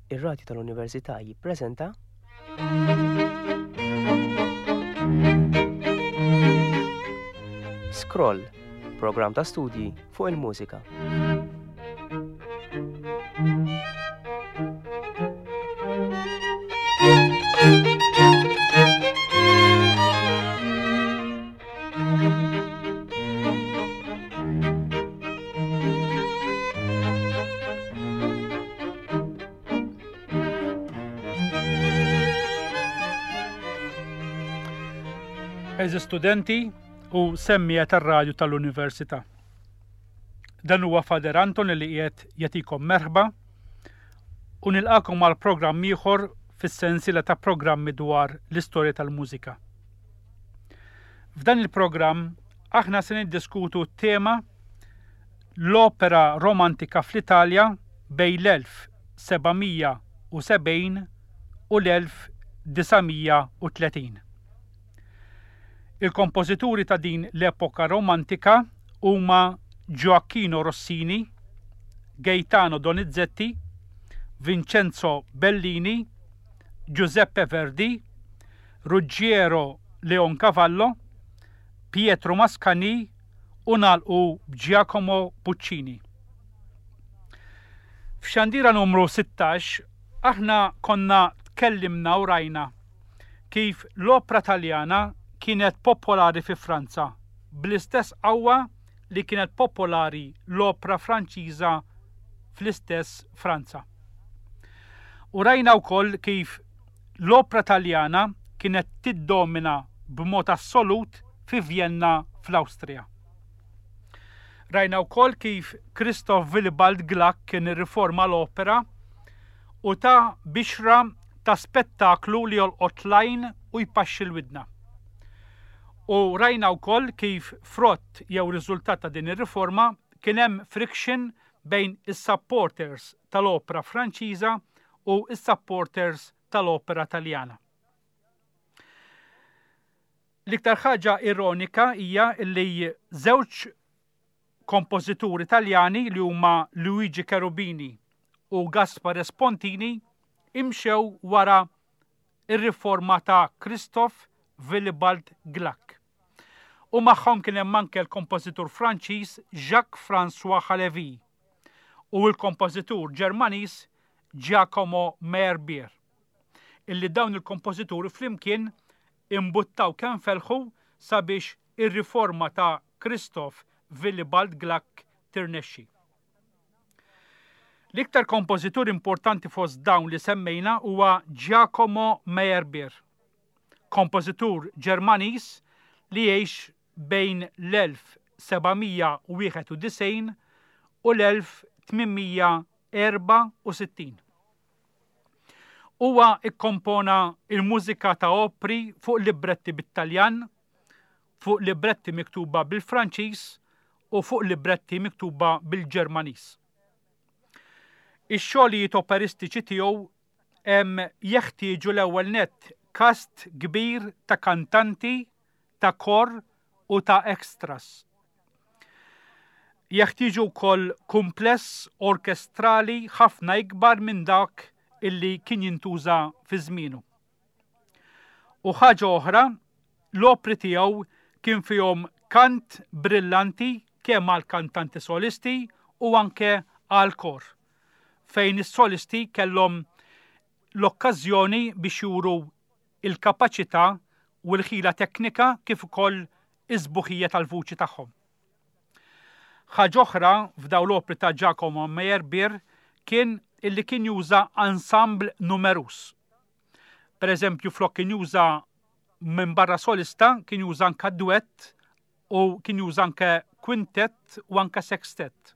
Ir-Radju tal-Università jippreżenta Scroll, programm ta' studji fuq il-mużika. Eżi studenti u semmija tar-radju tal-Università. Dan huwa Fader Anton li qiegħed jagħtikom merħba u nilqakom għal programm ieħor fis-sensiela ta' programmi dwar l-istorja tal-mużika. F'dan il-programm aħna se niddiskutu t-tema l-opera romantika fl-Italja bejn l-1770 u l-1930. Il-kompożituri ta' din l-epoka romantika huma Gioacchino Rossini, Gaetano Donizetti, Vincenzo Bellini, Giuseppe Verdi, Ruggiero Leoncavallo, Pietro Mascagni u nagħlqu Giacomo Puccini. F'xandira numru 16 aħna konna tkellimna u rajna kif l-opera Taljana kienet popolari fi Franza, bl-istess qawwa li kienet popolari l-opera Franċiża fl-istess Franza. U rajna wkoll kif l-opera Taljana kienet tiddomina b'mod assolut fi Vienna fl-Awstrija. Rajna wkoll kif Christoph Willibald Gluck kien irriforma l-opera u ta' bixra ta' spettaklu li jolqot lajn u jpaxxi l-widna. U rajna wkoll kif frott jew riżultat ta' din ir-riforma kien hemm friction bejn is-supporters tal-opera Franċiża u is-supporters tal-opera Taljana. L-iktar ħaġa ironika hija li żewġ kompożituri Taljani li huma Luigi Cherubini u Gaspare Spontini imxew wara ir-riforma ta' Christoph Willibald Gluck. U magħhom kien hemm anke l-kompożitur Franċiż Jacques-François Halévy u l-kompożitur Ġermaniż Giacomo Meyerbeer, illi dawn il-kompożituri flimkien imbuttaw kemm felħu sabiex ir-riforma ta' Christoph Willibald Gluck tirnexxi. L-iktar kompożitur importanti fost dawn li semmejna huwa Giacomo Meyerbeer, kompożitur Ġermaniż li jgħix bejn l-1791 u l-1864. Huwa ikkompona il-mużika ta' opri fuq libretti bit-Taljan, fuq libretti miktuba bil-Franċiż u fuq libretti miktuba bil-Ġermaniż. Ix-xogħlijiet operistiċi tiegħu hemm jeħtieġu l-ewwel nett kast kbir ta' kantanti, ta' kor u ta' extras. Jeħtieġu wkoll kumpless orkestrali ħafna ikbar minn dak illi kien jintuża fi żmienu. U ħaġa oħra, l-opri tiegħu kien fihom kant brillanti kemm għal kantanti solisti u anke għal kor, fejn is-solisti kellhom l-okkażjoni biex juru il-kapaċità u l-ħila teknika kif ukoll iż-sbuħija tal-vuċi tagħhom. Ħaġa oħra f'dawn l-opri ta' Giacomo Meyerbeer kien illi kien juża ensemble numerus. Pereżempju flok kien juża minn barra solista kien juża anke duett u kien juża anke kwintett u anke sextett.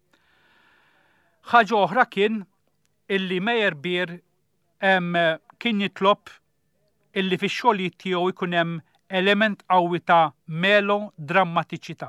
Ħaġa oħra kien illi Meyerbeer kien jitlob illi fix-xogħlijiet tiegħu jkun hemm element qawwi ta' melodramatiċità.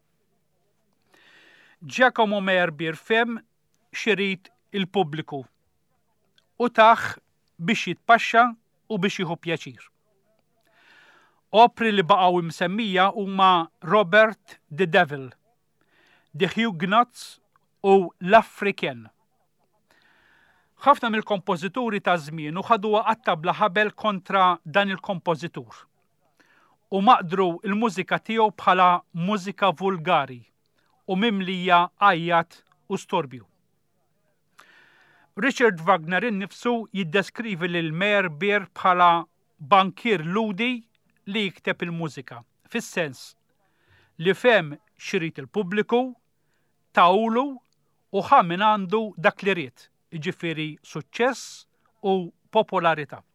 Giacomo Meyerbeer fehem x'irid il-pubbliku u taħ biex jitpaxxa u biex jieħu pjaċir. Opri li baqgħu msemmija huma Robert the Devil, The Huguenots u L-Africain. ħafna mill-kompożituri ta' żmienu ħaduha għat-tabla ħabel kontra dan il-kompożitur u maqdru il-mużika tiegħu bħala mużika vulgari u mimlija għajjat u storbju. Richard Wagner innifsu jiddeskrivi lil Meyerbeer bħala bankier ludi li jikteb il-mużika, fis-sens li fem xirit il-pubbliku, tawlu u ħamin għandu dak li ried, jiġifieri suċċess u popolarità.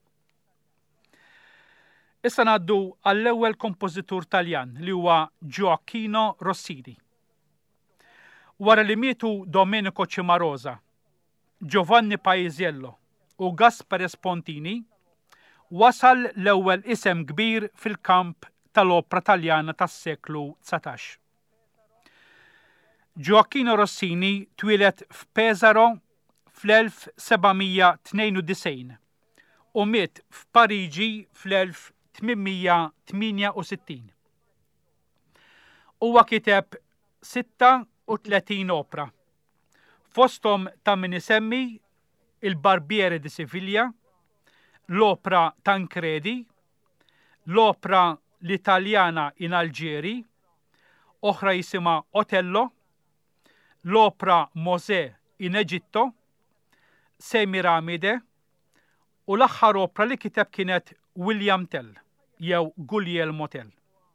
Issa ngħaddu għall-ewwel kompożitur Taljan li huwa Gioacchino Rossini. Wara li mietu Domenico Cimarosa, Giovanni Paisiello u Gaspare Spontini, wasal l-ewwel isem kbir fil-kamp tal-opra Taljana tas-seklu 19. Gioacchino Rossini twilet f'Pesaro fl-1792 u miet f'Pariġi fl-1868. Huwa kiteb 36 opra, fosthom ta' min isemmi Il-Barbiere di Siviglia, l-opra Tancredi, l-opra L-Italjana in Alġieri, oħra jisimha Otello, l-opra Mosè in Eġitto, Semiramide u l-aħħar opra li kiteb kienet William Tell jew Guglielmo Tell.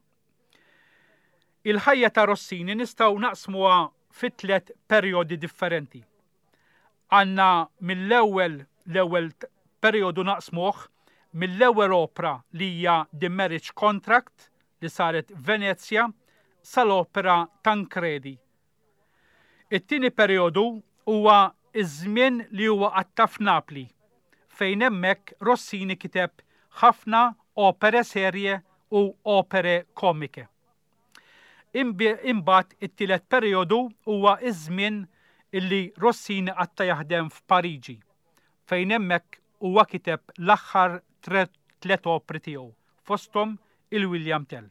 Il-ħajja ta' Rossini nistgħu naqsmuha fi 3 perjodi differenti. Għandna mill-ewwel perjodu naqsmuh mill-ewwel opra li hija The Marriage Contract li saret Venezia sal-opera Tancredi. It-tieni perjodu huwa iż-żmien li huwa għatta f'Napli, fejn hemmhekk Rossini kiteb ħafna opere serje u opere komike. Imbagħad it-tielet perjodu huwa iż-żmien illi Rossini għatta jaħdem f'Pariġi, fejn hemmhekk huwa kiteb l-aħħar 3 opri tiegħu, fosthom il-William Tell.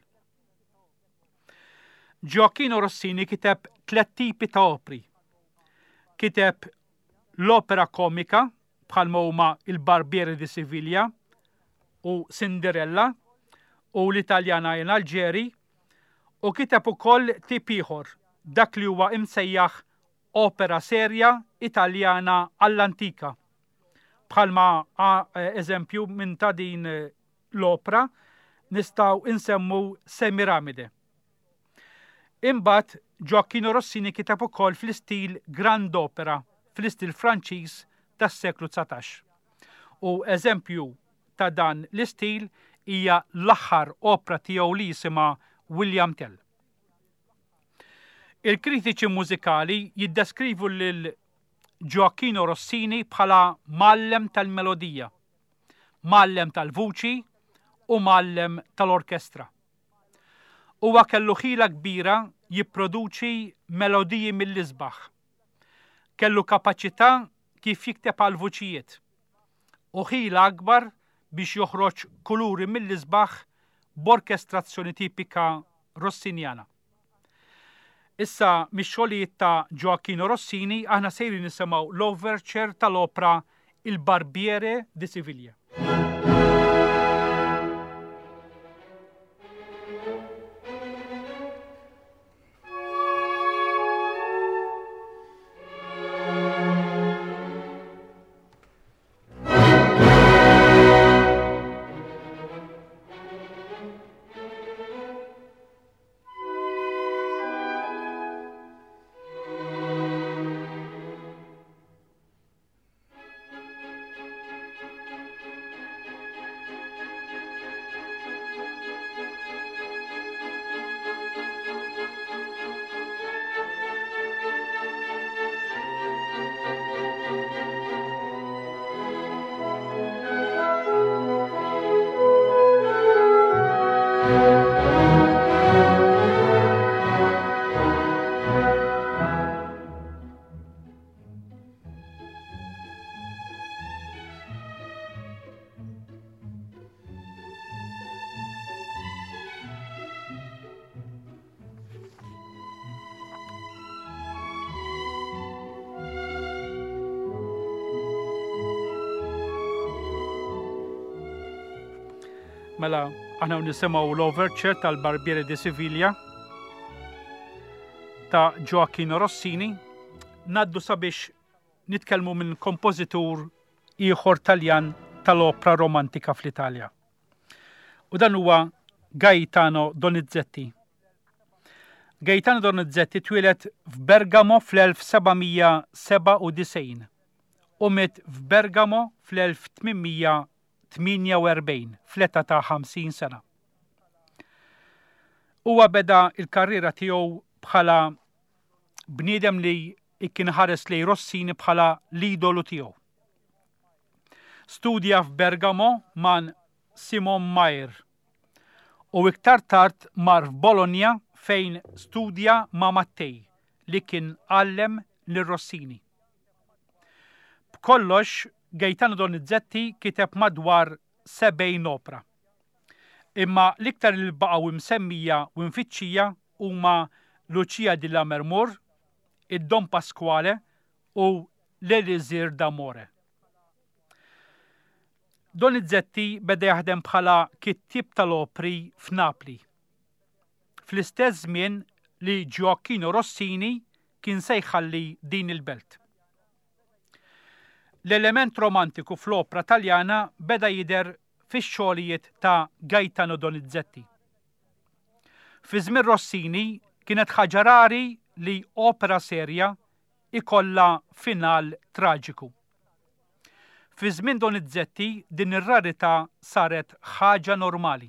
Gioacchino Rossini kiteb 3 tipi ta' opri. Kiteb l-opera komika bħalma huma Il-Barbiere di Siviglia u Cinderella u L-Italjana in Alġieri u kiteb ukoll tip ieħor dak li huwa imsejjaħ opera serja Italjana all-antika. Bħalma eżempju minn ta' din l-opra nistgħu insemmu Semiramide. Imbagħad Gioacchino Rossini kiteb ukoll fl-istil Grand Opera, fl-istil Franċiż tas-seklu 19. U eżempju ta' dan l-istil hija l-aħħar opra tiegħu li jisimha William Tell. Il-kritiċi mużikali jiddeskrivu lil Gioacchino Rossini bħala mallem tal-melodija, mallem tal-vuċi u mallem tal-orkestra. Huwa kellu ħila kbira jipproduċi melodiji mill-isbaħ. Kellu kapaċità kif jikteb għal vuċijiet u ħila akbar biex joħroġ kuluri mill-isbaħ b'orkestrazzjoni tipika rossinjana. Issa mix-xogħlijiet ta' Gioacchino Rossini aħna sejri nisimgħu l-overture tal-opra Il-Barbiere di Siviglia. Mela, aħna nisimaw l-overture tal-Barbiere di Siviglia ta' Gioacchino Rossini. Naddu sabiex nitkellmu minn kompożitur ieħor Taljan tal-opra romantika fl-Italja. U dan huwa Gaetano Donizetti. Gaetano Donizetti twieled f'Bergamo fl-1797 u miet f'Bergamo fl-1848 fl-età ta' 50 sena. Huwa beda il-karriera tiegħu bħala bniedem li kien ħares lejn Rossini bħala l-idolu tiegħu. Studja f'Bergamo man Simon Mayer u iktar tard mar f'Bologna fejn studja ma' Mattei li kien għallem lil Rossini. B'kollox, Gaetano Donizetti kiteb madwar 70 opra. Imma l-iktar li baqgħu msemmija u mfittxija huma Lucia di Lammermoor, id-Don Pasquale u l-Elisir d'Amore. Donizetti beda jaħdem bħala kittib tal-opri f'Napli. Fl-istess żmien li Gioacchino Rossini kien se jħalli din il-belt. L-element romantiku fl-opra Taljana beda jidher fix-xogħlijiet ta' Gaetano Donizetti. Fi żmien Rossini kienet ħaġa rari li opera serja ikollha final traġiku. Fi żmien Donizetti din ir-rarità saret ħaġa normali.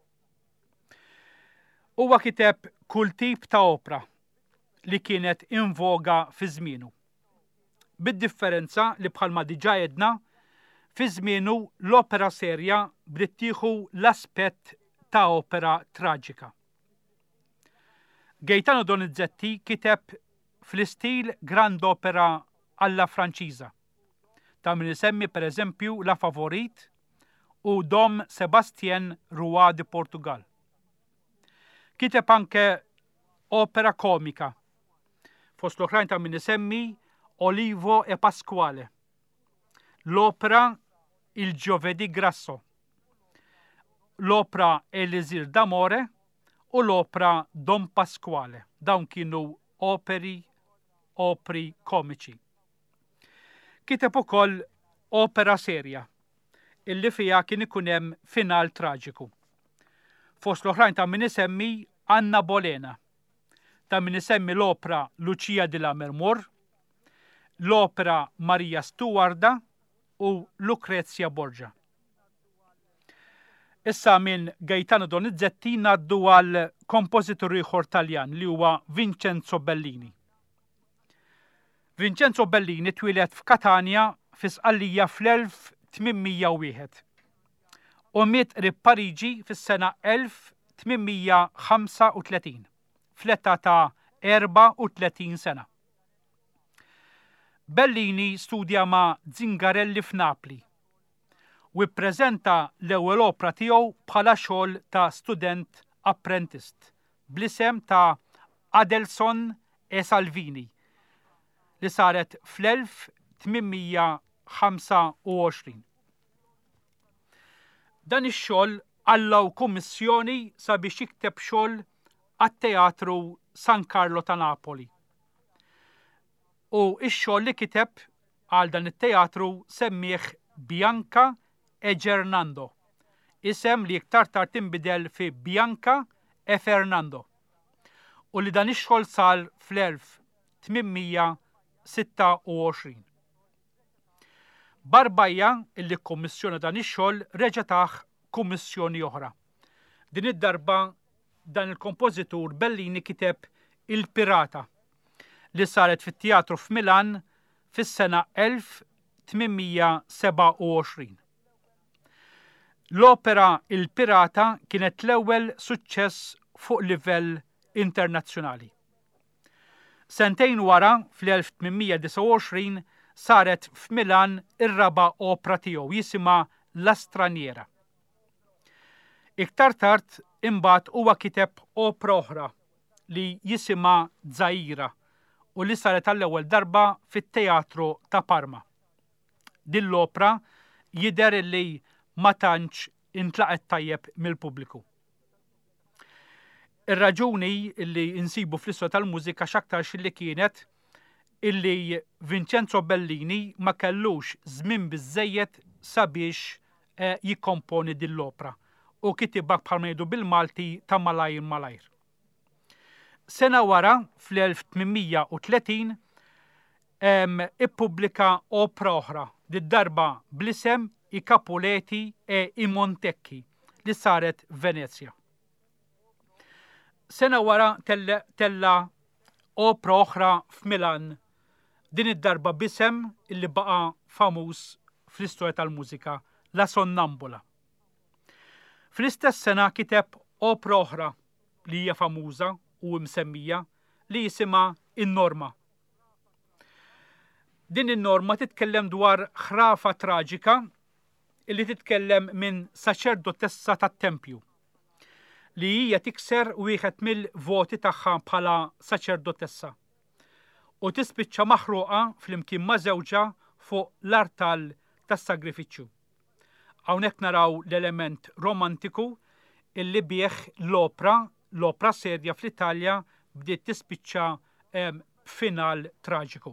Huwa kiteb kull tip ta' opra li kienet invoga fi żmienu. Bid-differenza li bħalma diġà għedna, fi żmienu l-opera serja bdiet tieħu l-aspett ta' opera traġika. Gaetano Donizetti kiteb fl-istil grand opera alla Franċiża, ta' min isemmi pereżempju La Favorit u Dom Sebastian Roi di Portugal. Kiteb anke opera komika, fost l-oħrajn ta' min isemmi Olivo e Pasquale, l-opera Il Giovedì Grasso, l-opera Elisir d'Amore u l-opera Don Pasquale. Dawn kienu opri komiċi. Kiteb ukoll opera serja, illi fija kien ikun hemm final traġiku. Fost l-oħrajn ta' min isemmi Anna Bolena, ta' min isemmi l-opera Lucia di Lammermoor, l-opera Maria Stuarda u Lucrezia Borgia. Issa minn Gaetano Donizetti naddu għal kompożitur ieħor Taljan li huwa Vincenzo Bellini. Vincenzo Bellini twieled f'Katania fi Sqallija fl-1801 u miet qrib Pariġi fis-sena 1835 fl-età ta' 34 sena. Bellini studja ma' Zingarelli f'Napli u ppreżenta l-ewwel opra tiegħu bħala xogħol ta' student apprentist bl-isem ta' Adelson e Salvini li saret fl-1825. Dan ix-xogħol allaw kummissjoni sabiex jikteb xogħol għat-Teatru San Carlo ta' Napoli. U x-xogħol li kiteb għal dan it-teatru semmih Bianca e Gernando, isem li iktar tard tinbidel fi Bianca e Fernando, u li dan ix-xogħol sar fl-1826. Barbajja illi kummissjona dan ix-xogħol reġa' taħ kummissjoni oħra. Din id-darba dan il-kompożitur Bellini kiteb Il-Pirata li saret fit-teatru f'Milan fis-sena 1827. L-opera Il-Pirata kienet l-ewwel suċċess fuq livell internazzjonali. Sentejn wara, fl-1829, saret f'Milan ir-raba' opra tiegħu jisimha La Straniera. Iktar tard imbagħad huwa kiteb opra oħra li jisimha Zaira u li saret għall-ewwel darba fit-teatru ta' Parma. Din l-opra jidher li ma tantx intlaqet tajjeb mill-pubbliku. Ir-raġuni li insibu fl-istorja tal-mużika x'aktarx li kienet illi Vincenzo Bellini ma kellux żmien biżżejjed sabiex jikkomponi din l-opra u kitibha bħalma jgħidu bil-Malti ta' malajr. Sena wara, fl-1830, ippubblika opra oħra, darba bl-isem I Capuleti e I Montecchi li saret Venezia. Sena wara tella opra oħra f'Milan, din id-darba b'isem illi baqa famuż fl-istorja tal-mużika, La Sonnambula. Fl-istess sena kiteb opra oħra li hija famuża u msemmija li jisimha In-Norma. Din in-norma titkellem dwar ħrafa traġika illi titkellem minn saċerdotessa tat-Tempju li hija tikser wieħed mill-voti tagħha bħala saċerdotessa u tispiċċa maħruqa flimkien ma' żewġa fuq l-artal tas-sagrifiċċju. Hawnhekk naraw l-element romantiku illi bih l-opra serja fl-Italja bdiet tispiċċa final traġiku.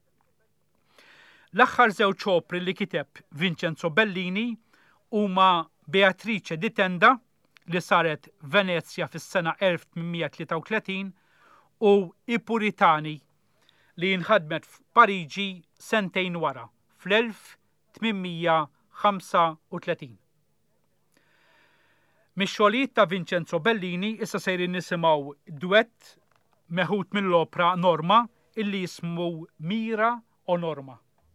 L-aħħar żewġ opri li kiteb Vincenzo Bellini huma Beatrice di Tenda li saret Venezia fis-sena 1833 u I Puritani li nħadmet f'Pariġi sentejn wara fl-1835. Mix-xogħlijiet ta' Vincenzo Bellini issa sejrin nisimgħu duett meħud mill-opra Norma illi jismu Mira o Norma.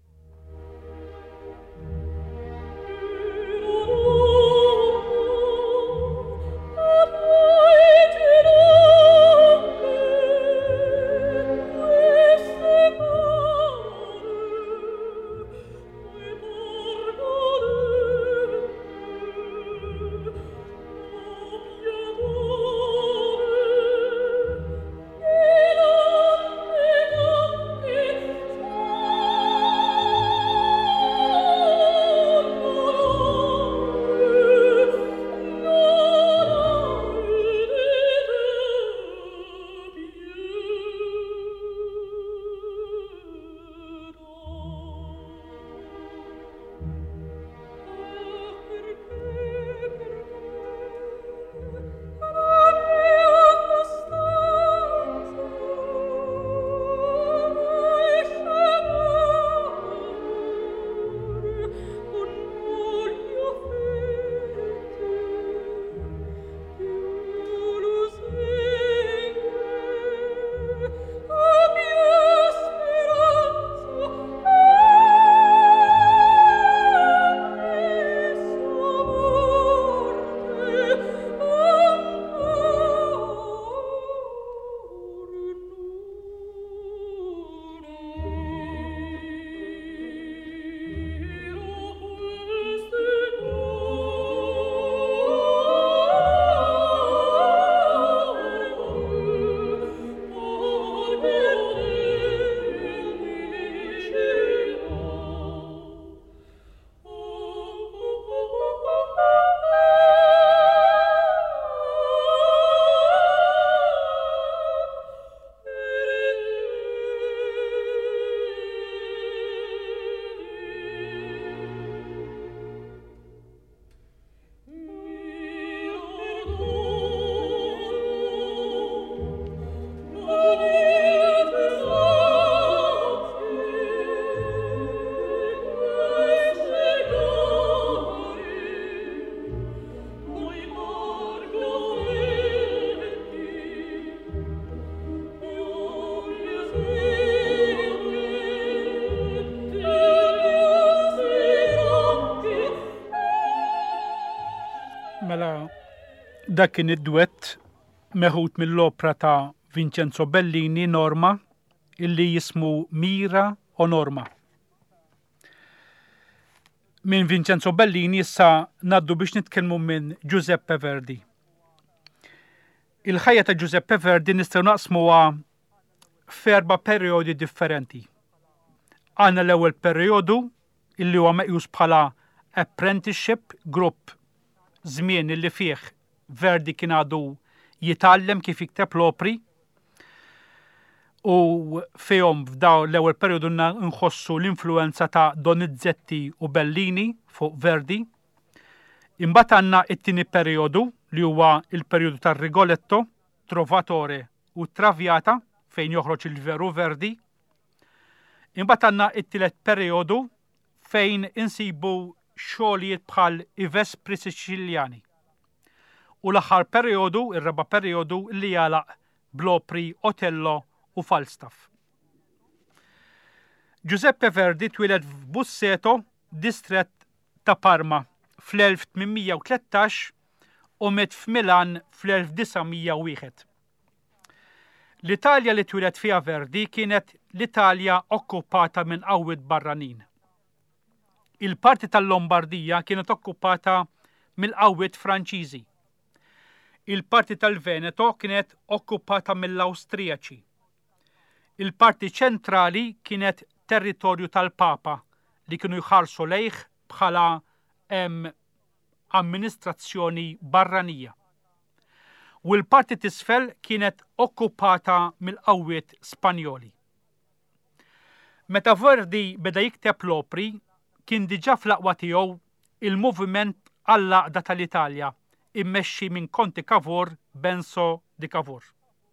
Dak kien id-duett meħud mill-opra ta' Vincenzo Bellini Norma illi jismu Mira o Norma. Minn Vincenzo Bellini issa naddu biex nitkellmu minn Giuseppe Verdi. Il-ħajja ta' Giuseppe Verdi nistgħu naqsmuha f'erba' perjodi differenti. Għandna l-ewwel perjodu illi huwa meqjus bħala apprenticeship, grupp żmien li fih Verdi kien għadu jitgħallem kif jikteb l-opri u fejhom f'daw l-ewwel perjodu nħossu l-influenza ta' Donizetti u Bellini fuq Verdi. Imbagħad għandna t-tieni perjodu li huwa il-perjodu tar-Rigoletto, Trovatore u Traviata fejn joħroġ il-veru Verdi. Imbagħad għandna t-tielet perjodu fejn insibu xogħlijiet bħal I Vespri Siċiljani. U l-aħħar perjodu, ir-raba' perjodu li jagħlaq bl-opri Otello u Falstaff. Giuseppe Verdi twiled f'Busseto, distrett ta' Parma fl-1813 u met f'Milan fl-1901. L-Italja li twiled fiha Verdi kienet l-Italja okkupata minn qawwiet barranin. Il-parti tal-Lombardija kienet okkupata mill-qawwiet Franċiżi. Il-parti tal-Veneto kienet okkupata mill-Awstrijaċi. Il-parti ċentrali kienet territorju tal-Papa li kienu jħarsu lejh bħala amministrazzjoni barranija. U l-parti t'isfel kienet okkupata mill-qawwiet Spanjoli. Meta Verdi beda jikteb l-opri, kien diġà fl-aqwa tiegħu il-moviment għall-għaqda tal-Italja immexxi minn Conte Cavour Benso di Cavour.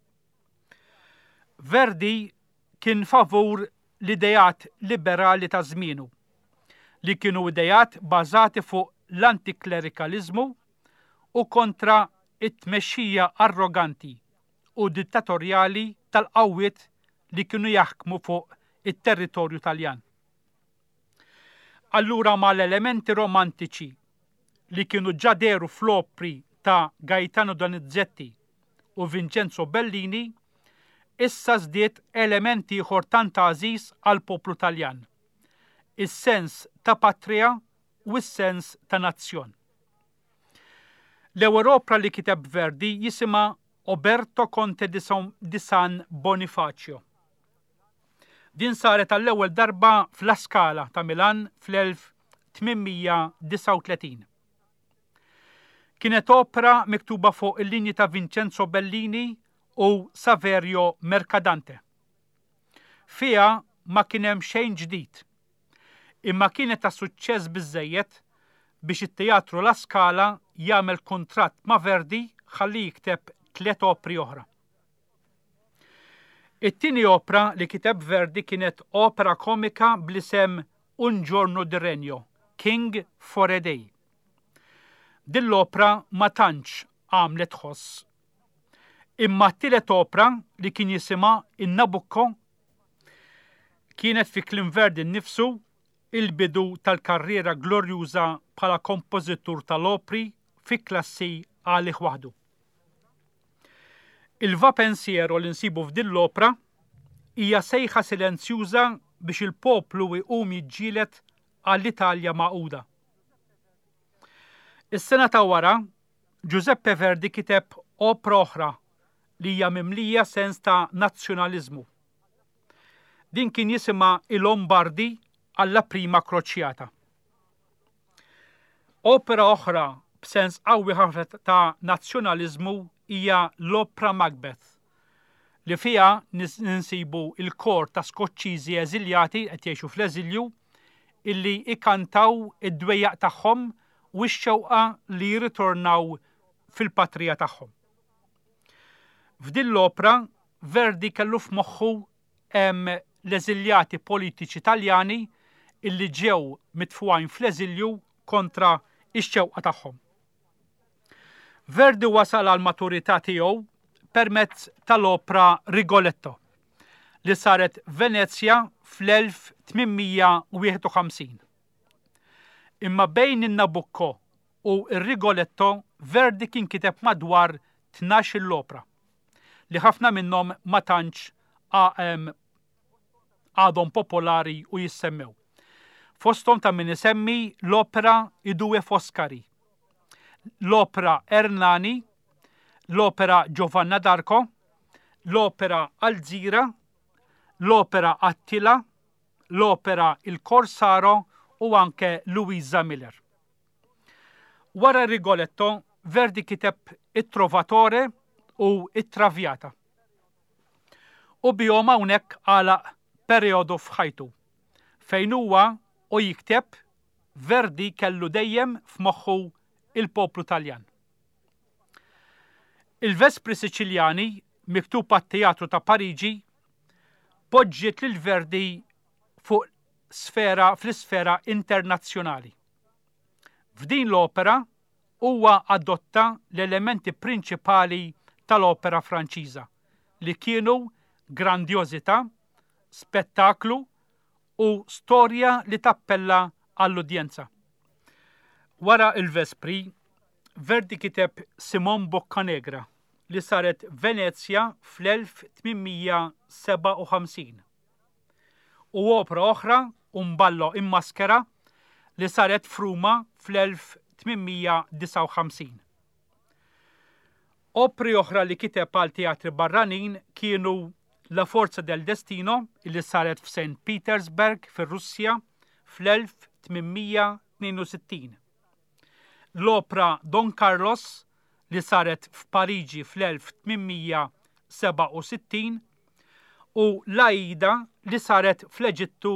Verdi kien favur l-idejat liberali ta' żmienu li kienu idejat bażati fuq l-antiklerikalizmu u kontra it-tmexxija arroganti u dittatorjali tal-qawwiet li kienu jaħkmu fuq it-territorju Taljan. Allura mal-elementi romantiċi li kienu ġaderu fl-opri ta' Gaetano Donizetti u Vincenzo Bellini, issa żdiet elementi ieħor tant għażiż għall poplu Taljan, is-sens ta' patrija u s-sens ta' nazzjon. L-ewwel opra li kiteb Verdi jisimha Oberto Conte di San Bonifacio. Din saret għall-ewwel darba fl-La Scala ta' Milan fl-1839. Kienet opera miktuba fuq il-linji ta' Vincenzo Bellini u Saverio Mercadante. Fiha ma kien hemm xejn ġdid, imma kienet ta' suċċess biżżejjed biex it-Teatru La Scala jagħmel kuntratt ma' Verdi ħalli jikteb 3 opri oħra. It-tieni opra li kiteb Verdi kienet opera komika bl-isem Un giorno di regno, King for a Day. Din l-opra ma tantx għamlet ħoss. Imma t-tielet opra li kien jisimha In-Nabucco kienet fi kliem Verdi nnifsu il-bidu tal-karriera glorjuża bħala kompożitur tal-opri fi klassi għalih waħdu. Il-va pensiero li nsibu f'din l-opra hija sejħa silenzjuża biex il-poplu jqum jiġġieled għall-Italja Magħquda. Is-sena ta' wara, Giuseppe Verdi kiteb opra oħra li hija mimlija sens ta' nazzjonaliżmu. Din kien jisimha Il-Lombardi alla prima kroċjata. Opera oħra b'sens qawwi ħafna ta' nazzjonaliżmu hija l-opra Macbeth, li fiha ninsibu il-kor ta' Skoċċiżi eżiljati qed jgħixu fl-eżilju illi ikantaw id-dwejjaq tagħhom u x-xewqa li jirritornaw fil-patrija tagħhom. F'din l-opra Verdi kellu f'moħħu hemm l-eżiljati politiċi Taljani illi ġew mitfuqajn fl-eżilju kontra x-xewqa tagħhom. Verdi wasal għal maturità tiegħu permezz tal-opra Rigoletto li saret Venezja fl-1851. Imma bejn in-Nabucco u r-Rigoletto Verdi kien kiteb madwar 12 l-opra li ħafna minnhom ma tantx għadhom popolari u jissemmew. Fosthom ta' min isemmi l-opera I Due Foscari, l-opera Ernani, l-opera Giovanna d'Arco, l-opera Alzira, l-opera Attila, l-opera Il Corsaro u anke Luisa Miller. Wara Rigoletto, Verdi kiteb it-Trovatore u it-Traviata. U bihom hawnhekk għalaq perjodu f'ħajtu fejn huwa u jikteb Verdi kellu dejjem f'moħħu il-poplu Taljan. Il-Vespri Siċiljani, miktub għat-Teatru ta' Pariġi, poġġiet lil Verdi fuq fl-isfera internazzjonali. F'din l-opera huwa adotta l-elementi prinċipali tal-opera Franċiża li kienu grandjożità, spettaklu u storja li tappella għall-udjenza. Wara il-Vespri, Verdi kiteb Simon Boccanegra li saret Venezia fl-1857 u opera oħra Un ballo in maskera li saret f'Ruma fl-1859. Opri oħra li kiteb għal teatri barranin kienu La Forza del Destino li saret f'St. Petersburg fir-Russja fl-1862. L-opra Don Carlos li saret f'Pariġi fl-1867 u l-Aida li saret fl-Eġittu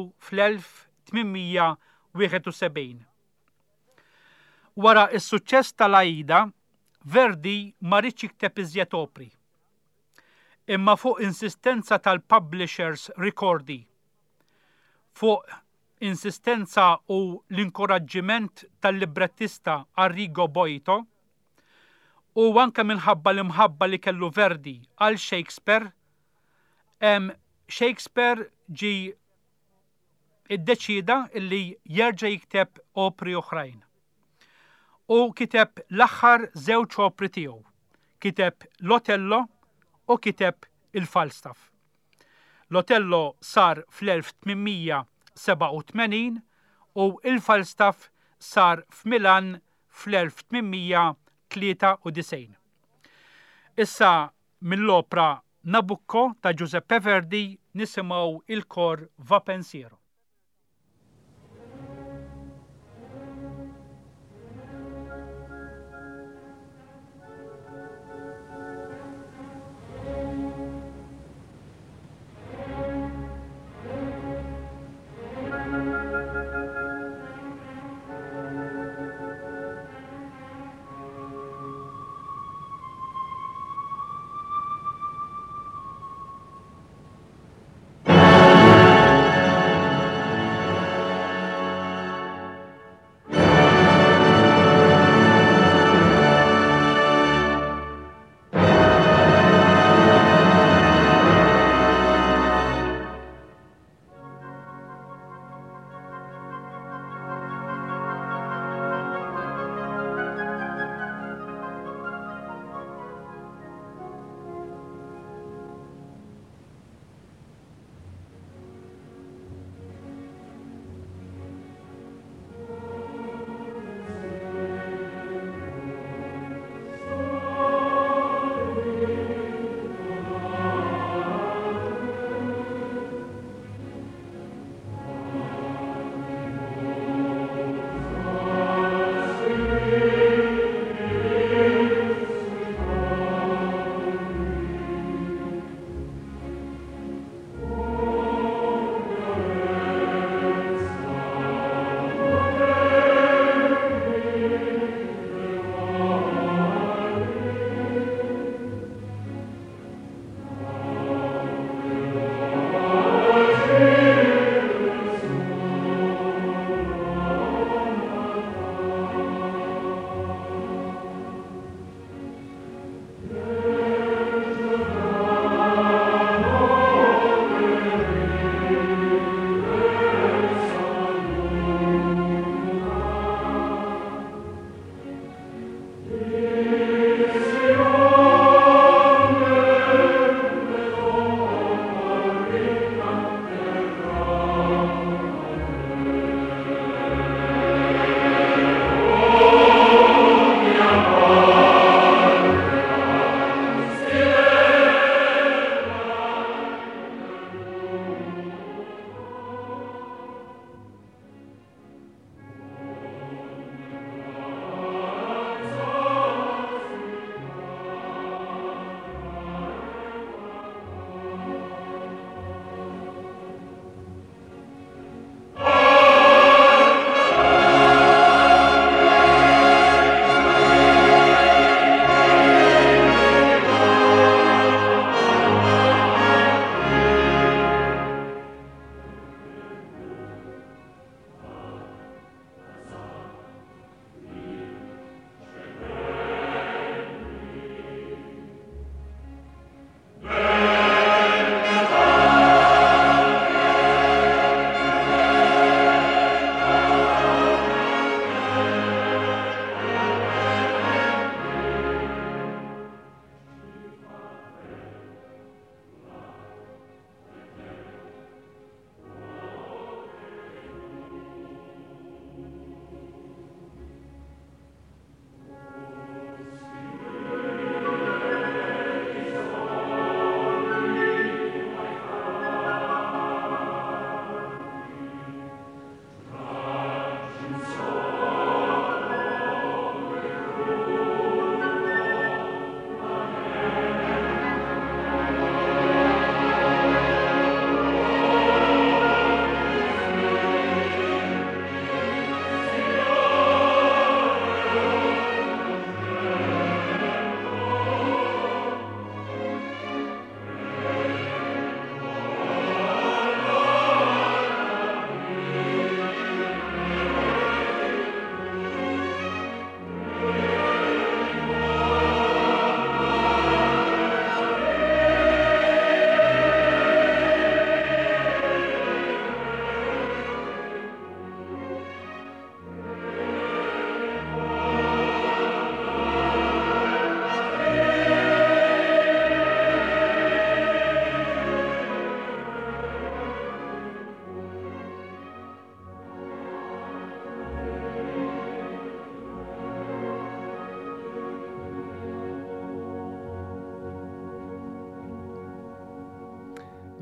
fl-1871. Wara s-suċċess tal-Aida, Verdi ma rridx jikteb iżjed opri. Imma fuq insistenza tal-publishers Ricordi, fuq insistenza u l-inkoraġġiment tal-librettista Arrigo Boito, u anke minħabba l-imħabba li kellu Verdi għal Shakespeare, Shakespeare ġi iddeċida li jerġa' jikteb opri oħrajn. U kiteb l-aħħar żewġ opri tiegħu. Kiteb l-Otello u kiteb il-Falstaff. L-Otello sar fl-1887 u il-Falstaff sar f'Milan fl-1893. Issa mill-opra Nabucco ta' Giuseppe Verdi nisimgħu il-kor Va Pensiero.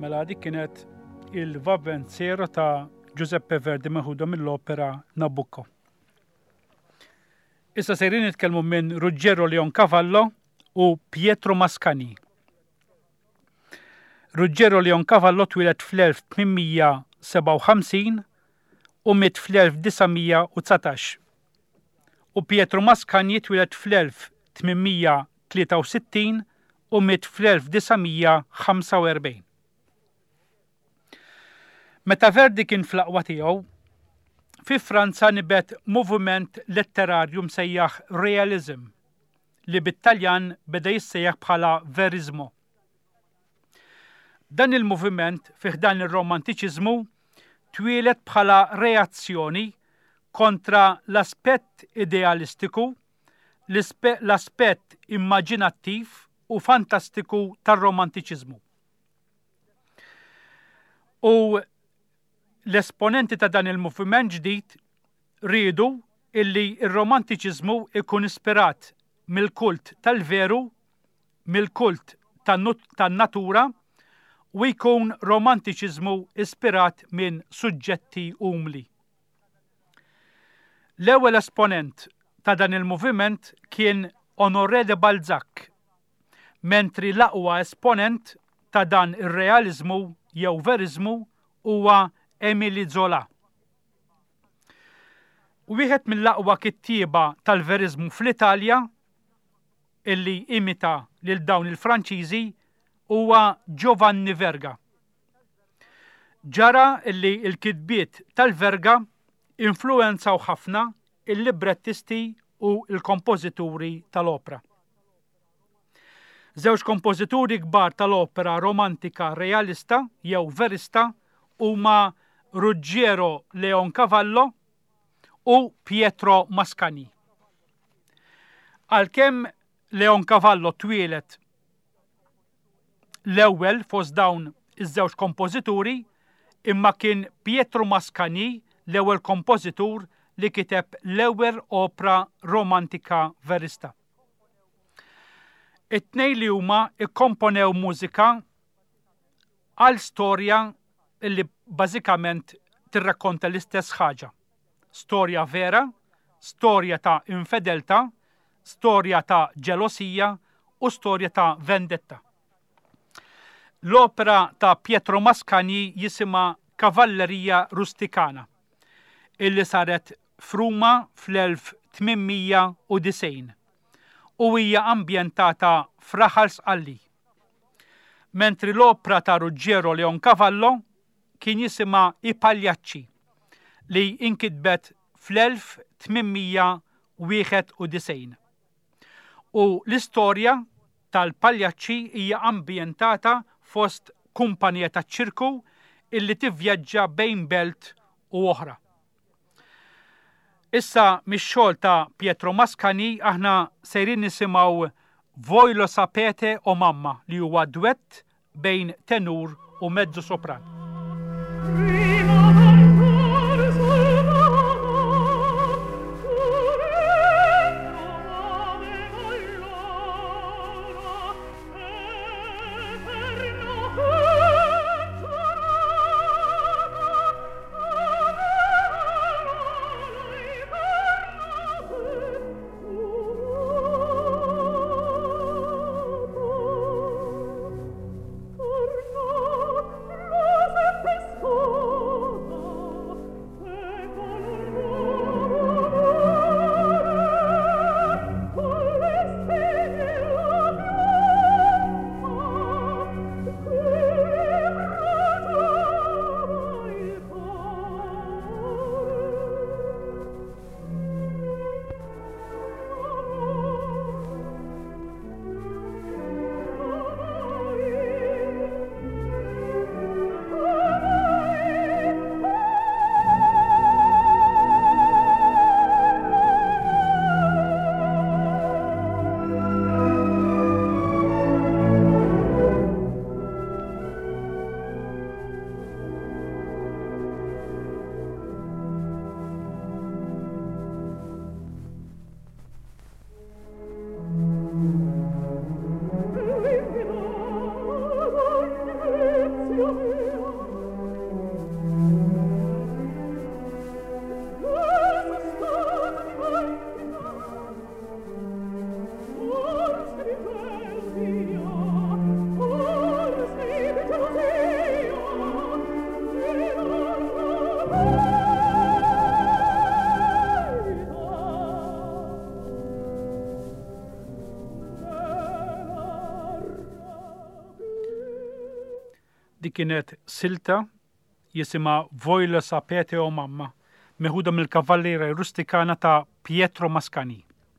Mela dik kienet il-Vavancero ta' Giuseppe Verdi meħuda mill-opera Nabucco. Issa sejrin nitkellmu minn Ruggero Leoncavallo u Pietro Mascagni. Ruggero Leoncavallo twilet fl-1857 u mit fl-1919. U Pietro Mascagni twilet fl-1863 u mit fl-1945. Meta Verdi kien fl-aqwa tiegħu, fi Franza nibet moviment letterarju msejjaħ realizm li bit-Taljan beda jissejjaħ bħala verizmo. Dan il-moviment fih dan ir-romantiċiżmu twielet bħala reazzjoni kontra l-aspett idealistiku, l-aspett immaġinattiv u fantastiku tar-romantiċiżmu. U l-esponenti ta' dan il-moviment ġdid riedu illi il-romantiċiżmu ikun ispirat mill-kult tal-veru, mill-kult tan-natura u jkun romantiċiżmu ispirat minn suġġetti umli. L-ewwel esponent ta' dan il-moviment kien Honoré de Balzac, mentri l-aqwa esponent ta' dan ir-realizmu jew verizmu huwa Émile Zola. Wieħed mill-aqwa kittieba tal-verizmu fl-Italja illi imita lil dawn il-Franċiżi huwa Giovanni Verga. Ġara illi l-kitbiet tal-Verga influenzaw ħafna il-librettisti u l-kompożituri tal-opera. Żewġ kompożituri kbar tal-opera romantika realista jew verista huma Ruggero Leoncavallo u Pietro Mascagni. Għalkemm Leoncavallo twielet l-ewwel fost dawn iż-żewġ kompożituri, imma kien Pietro Mascagni l-ewwel kompożitur li kiteb l-ewwel opra romantika verista. It-tnejn li huma ikkomponew mużika għal storja illi bażikament tirrakkonta l-istess ħaġa. Storja vera, storja ta' infedeltà, storja ta' ġelosija u storja ta' vendetta. L-opera ta' Pietro Mascagni jisimha Cavalleria Rusticana, illi saret f'Ruma fl-1890 u hija ambjentata f'Raħal Sqalli. Mentri l-opera ta' Ruggero Leoncavallo kien jisimha I Pagliacci li inkitbet fl-1891. U l-istorja tal-Pagliacci hija ambjentata fost kumpanija ta' ċirku illi tivvjaġġa bejn belt u oħra. Issa mix-xogħol ta' Pietro Mascagni aħna sejrin nisimgħu Voi lo sapete o mamma li huwa duett bejn tenur u mezzo sopran. Oh Di kienet silta jisima Vojla sa Pete o Mamma, meħuda mill-Kavallera Rustikana ta' Pietro Mascagni.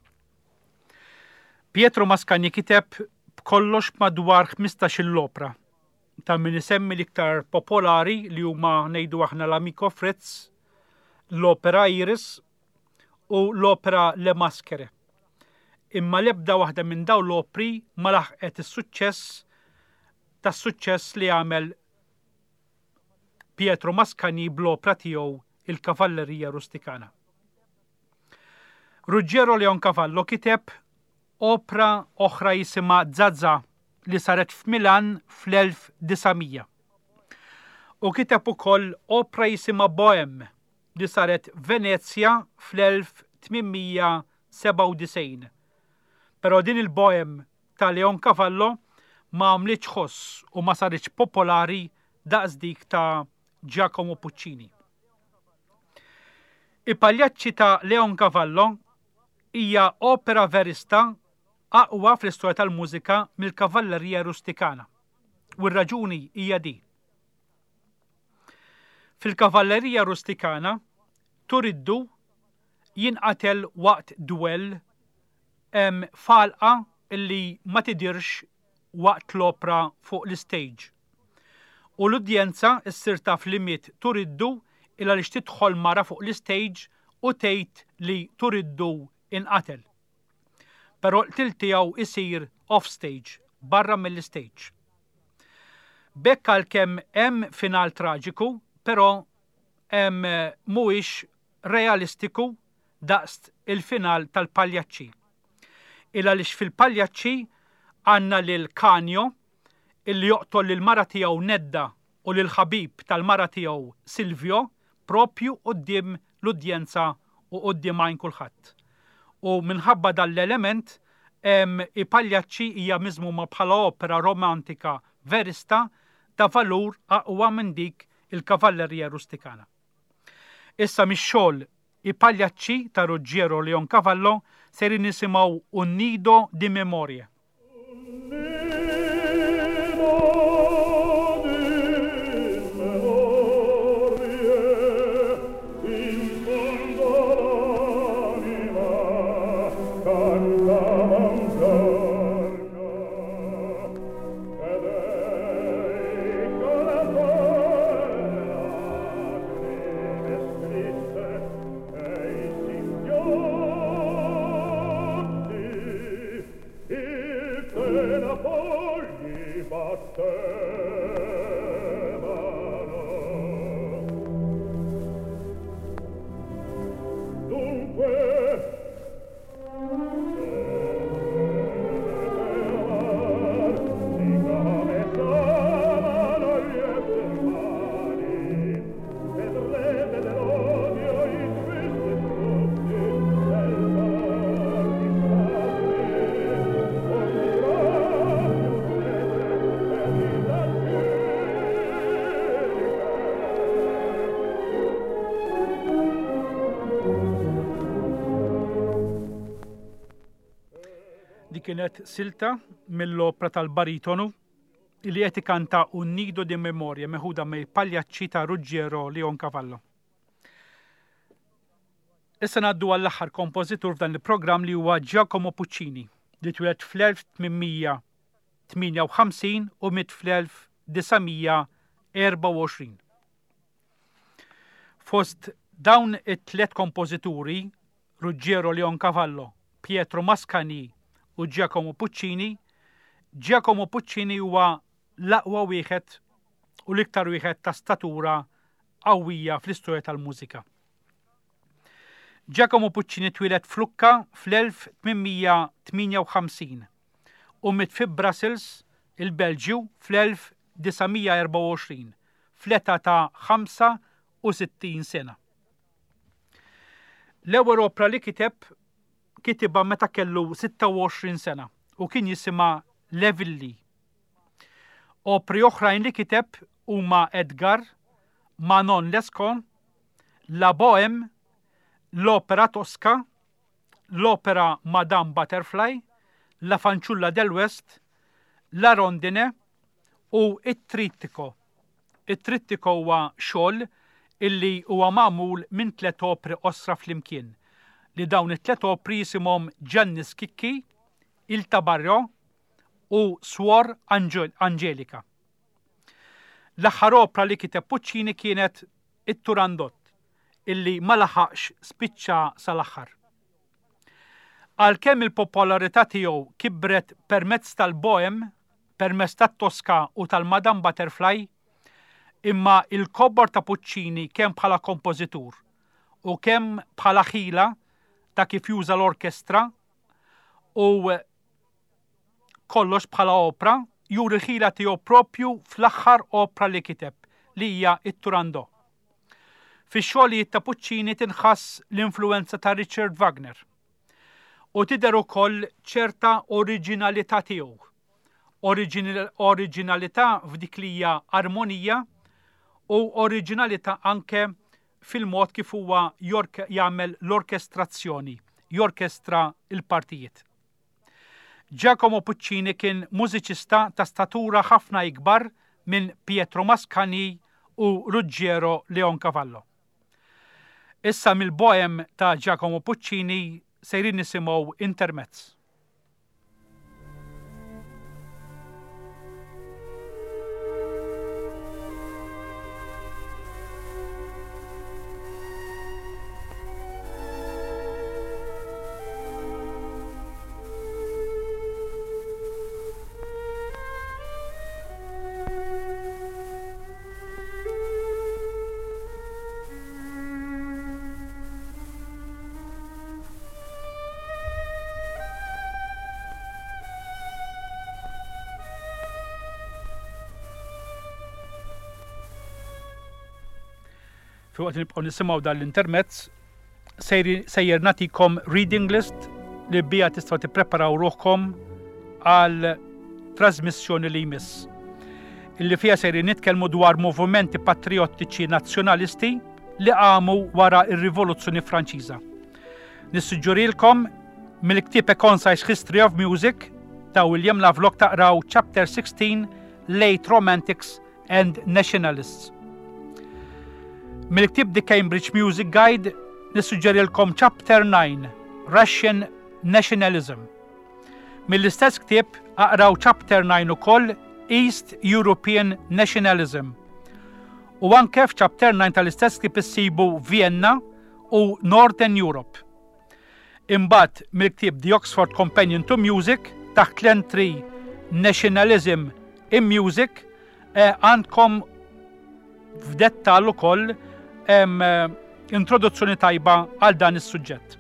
Pietro Mascagni kiteb b'kollox madwar 15 l-opra ta' min isemmi l-iktar popolari li huma ngħidu aħna l-Amico Fritz, l-opera Iris u l-opera Le Maschere. Imma l-ebda waħda minn daw l-opri ma laħqet is-suċċess li għamel Pietro Mascagni bl-opra tiegħu il-Kavallerija Rustikana. Ruggiero Leoncavallo kiteb opra oħra jisima Zazza li saret f'Milan fl-1900. U kiteb ukoll opra jisima Bohème li saret Venezia fl-1897. Però din il-Bohème ta' Leoncavallo ma għamlitx ħoss u ma saritx popolari daqs dik ta' Giacomo Puccini. Il-Pagliacci ta' Leoncavallo hija opera verista aqwa fl-istorja tal-mużika mill-Kavallerija Rustikana. U r-raġuni hija di. Fil-Kavallerija Rustikana, Turiddu jinqatel waqt duell falqa illi ma tidirx waqt l-opra fuq l-stage. U l-udjenza issir taf li miet Turiddu illa li tidħol mara fuq l-stage u tgħid li Turiddu inqatel. Però l-qtil tiegħu isir off-stage, barra mill-stage. Bekk għalkemm hemm final traġiku, però hemm mhuwiex realistiku daqs il-final tal-Pagliacci. Illa lix fil-Pagliacci għandna lil Canio illi joqtol lil mara tiegħu Nedda u lil ħabib tal-mara tiegħu Silvio propju quddiem l-udjenza u quddiem għajn kulħadd. U minħabba dal-element i-Pagliacci hija miżmuma bħala opera romantika verista ta' valur aqwa minn dik il-Kavallerija Rustikana. Issa mix-xogħol i-Pagliacci ta' Ruggiero Leoncavallo ser nisimgħu Un nido di memorie. Kienet silta mill-opra tal-baritonu li qed ikanta Un nido di memoria meħuda mill-Pagliacci ta' Ruggiero Leoncavallo. Issa ngħaddu għall-aħħar kompożitur f'dan il-programm li huwa Giacomo Puccini li twieled fl-1858 u miet fl-1924. Fost dawn it-tliet kompożituri, Ruggiero Leoncavallo, Pietro Mascagni u Giacomo Puccini huwa l-aqwa wieħed u l-iktar wieħed ta' statura qawwija fl-istorja tal-mużika. Giacomo Puccini twieled f'Lukka fl-1858 u miet fi Brussels, il-Belġju fl-1924 fl-età ta' 65 sena. L-ewwel opra li kitibha meta kellu 26 sena u kien jisimha Levilli. Opri oħrajn li kiteb huma Edgar, Manon Lescaut, La Bohème, l-Opera Tosca, l-Opera Madame Butterfly, La Fanciulla del West, La Rondine u it-Trittico it-trittik huwa xogħol illi huwa magħmul minn 3 opri osra flimkien li dawn it-3 opri jisimhom Giannis Kikki, Ilta Barro u Suor Angelika. L-aħħar opra li kiteb Puccini kienet it-Turandot illi ma laħaqx spiċċa sal-aħħar. Għalkemm il-popolarità tiegħu kibret permezz tal-Bohem, permezz tat-Tosca u tal-Madame Butterfly, imma il-kobbor ta' Puccini kemm bħala kompożitur u kemm bħala ħila ta' kif juża l-orkestra u kollox bħala opra juri ħila tiegħu propju fl-aħħar opra li kiteb li hija it-Turandot. Fix-xogħlijiet ta' Puccini tinħass l-influenza ta' Richard Wagner u tidher ukoll ċerta oriġinalità tiegħu. Oriġinalità f'dik li hija armonija u oriġinalità anke fil-mod kif huwa jagħmel l-orkestrazzjoni, jorkestra il-partijiet. Giacomo Puccini kien mużiċista ta' statura ħafna ikbar minn Pietro Mascagni u Ruggiero Leoncavallo. Issa mill-Bohem ta' Giacomo Puccini sejrin nisimgħu Intermezz. Fi waqt nibqgħu nisimgħu dan l-intermezz, sejjer nagħtikom reading list li bija tistgħu tippreparaw ruħkom għal trasmissjoni li jmiss. Illi fiha sejrin nitkellmu dwar movimenti patriottiċi nazzjonalisti li qamu wara r-Rivoluzzjoni Franċiża. Nissuġġurilkom mill-ktieb A Concise History of Music ta' William Lovelock taqraw Chapter 16 Late Romantics and Nationalists. Mill-ktieb The Cambridge Music Guide nissuġġerilkom Chapter 9 Russian Nationalism. Mill-istess ktieb aqraw Chapter 9 ukoll East European Nationalism. U anke f'Chapter 9 tal-istess ktieb issibu Vienna u Northern Europe. Imbagħad mill-ktieb The Oxford Companion to Music taħt l-entry Nationalism in Music għandkom f'dettall ukoll introduzzjoni tajba għal dan is-suġġett.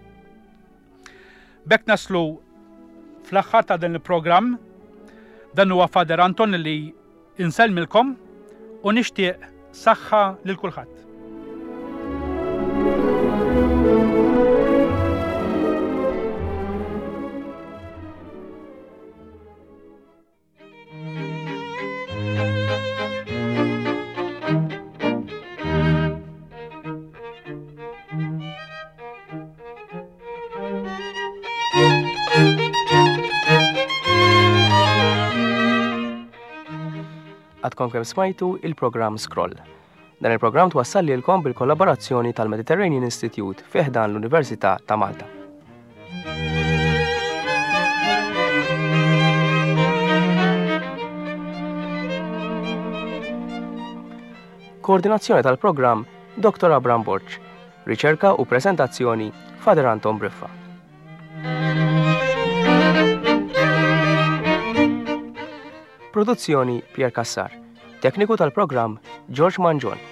Bekk naslu fl-aħħar ta' dan il-programm, dan huwa Father Anton li insellmilkom u nixtieq saħħa lil kulħadd. Għadkom kemm smajtu il-programm Scroll. Dan il-programm twassal lilkom bil-kollaborazzjoni tal-Mediterranean Institute fi ħdan l-Università ta' Malta. Koordinazzjoni tal-programm Dr. Abram Borċ. Riċerka u presentazzjoni Father Anton Briffa. Produzzjoni Pier Cassar. Tekniku tal-programm George Manjon.